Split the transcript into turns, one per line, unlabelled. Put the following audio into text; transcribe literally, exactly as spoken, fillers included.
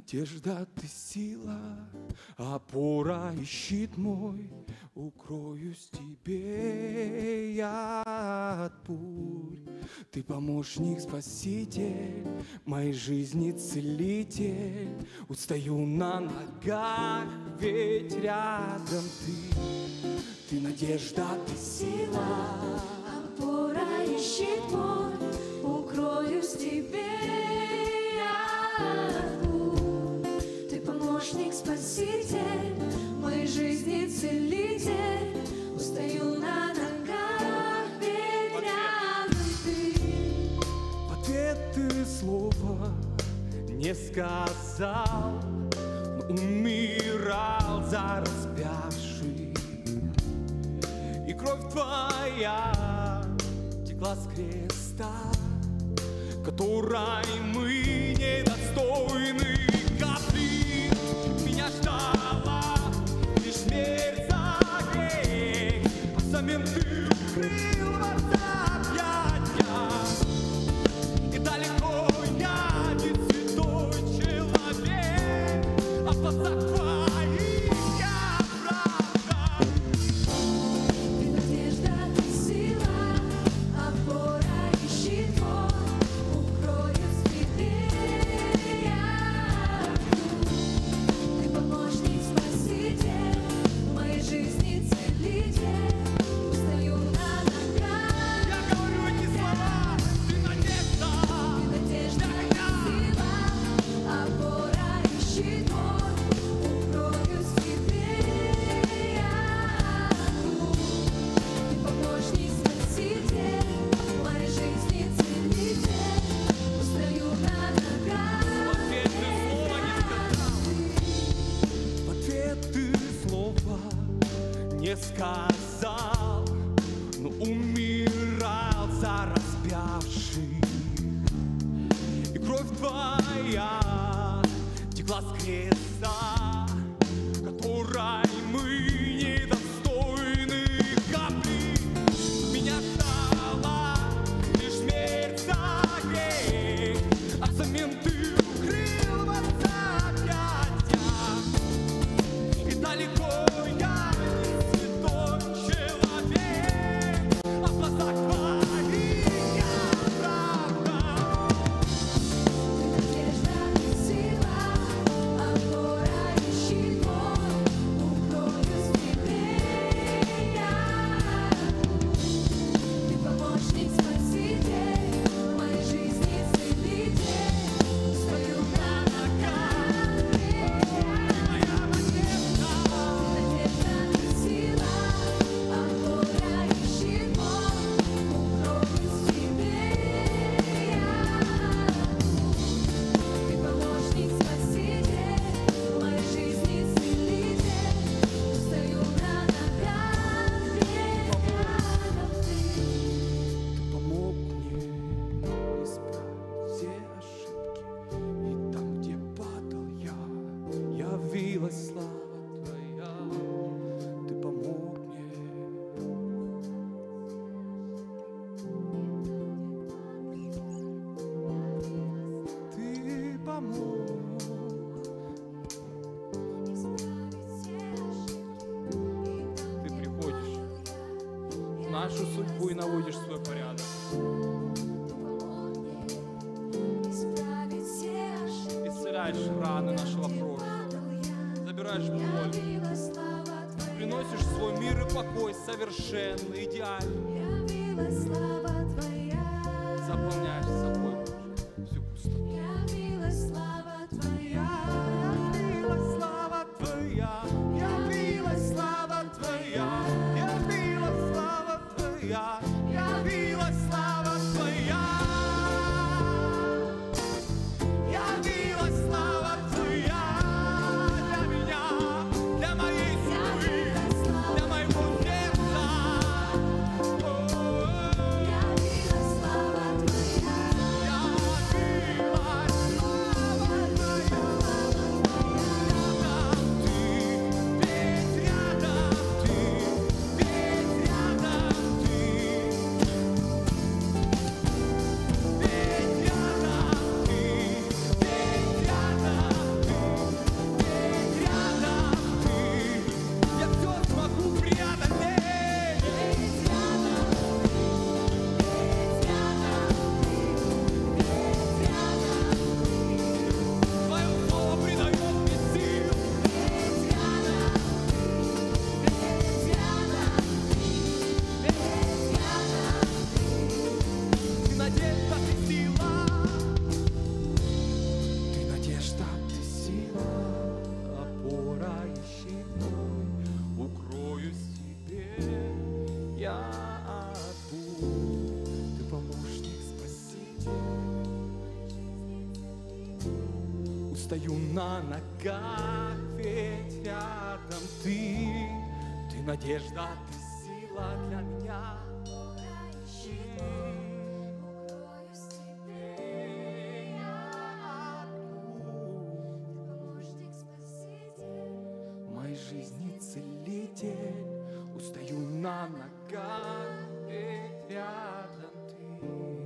Надежда, ты сила, опора и щит мой, укроюсь тебе я от бурь. Ты помощник, спаситель, моей жизни целитель. Устаю на ногах, ведь рядом ты. Ты надежда, ты сила,
опора и щит мой, укроюсь тебе. Помощник, спаситель, моей жизни целитель. Устаю на ногах, ведь рядом ты.
В ответ ты слова не сказал, но умирал за распявший. И кровь твоя текла с креста, которой мы недостойны. Меня ждала лишь смерть за грех, а взамен ты укрыл вас объятия. И далеко я не святой человек, а в глазах твоих я правда.
Ты надежда, ты сила, опора и щит мой, укроюсь в тебе я. Помощник, спаситель, моей жизни целитель. Устаю на ногах.
Я говорю эти слова, ты надежда,
Ты надежда, сила, опора и щит мой, укроюсь в тебе я. Ты помощник, спаситель, моей жизни целитель. Устаю на ногах.
в ответ ты слова не сказал, но умирал за распявший. И кровь твоя текла с креста, которой мы недостойны капли. Меня ждала лишь смерть за грех, а взамен ты укрыл вас объятия. И далеко я не святой человек, а в глазах твоих я правда.
Ты надежда, ты сила, опора и щит мой, укроюсь в тебе я. Ты помощник, спаситель, моей жизни целитель. Стою на ногах,
Моя надежда,
надежда, ты сила, опора и щит мой, укроюсь в тебе я. Ты помощник, спаситель, моей жизни целитель. Устаю на ногах, ведь рядом ты.
помог мне исправить все ошибки. И там, где падал я, явилась слава твоя. Ты помог мне. Ты помог. Ты приходишь в нашу судьбу и наводишь свой порядок.
Исправить все ошибки.
Исцеляешь раны нашего прошлого, забираешь боль,
Явилась слава твоя.
приносишь свой мир и покой совершенный, идеальный,
Явилась слава твоя.
заполняешь собой всю пустоту.
Явилась слава твоя.
Явилась слава твоя, явилась слава твоя, явилась слава твоя, явилась слава твоя. Явилась слава твоя для меня, для моей судьбы, для моего сердца. О, устаю на ногах, ведь рядом ты. Ты надежда, ты сила для меня.
Укроюсь тебе, я помощник, спаситель.
В моей жизни целитель, устаю на ногах, ведь рядом ты.